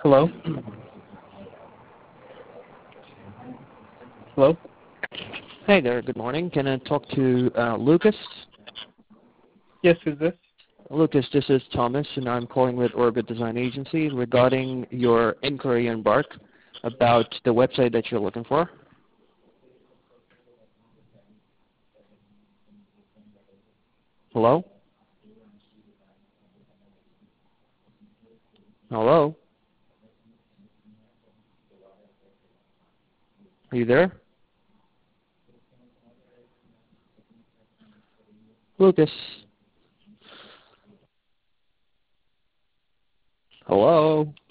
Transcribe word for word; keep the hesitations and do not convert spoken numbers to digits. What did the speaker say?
Hello? Hello? Hey there, good morning. Can I talk to uh, Lucas? Yes, who's this? Lucas, this is Thomas, and I'm calling with Orbit Design Agency regarding your inquiry in Bark about the website that you're looking for. Hello? Hello? Are you there? Lucas? Hello?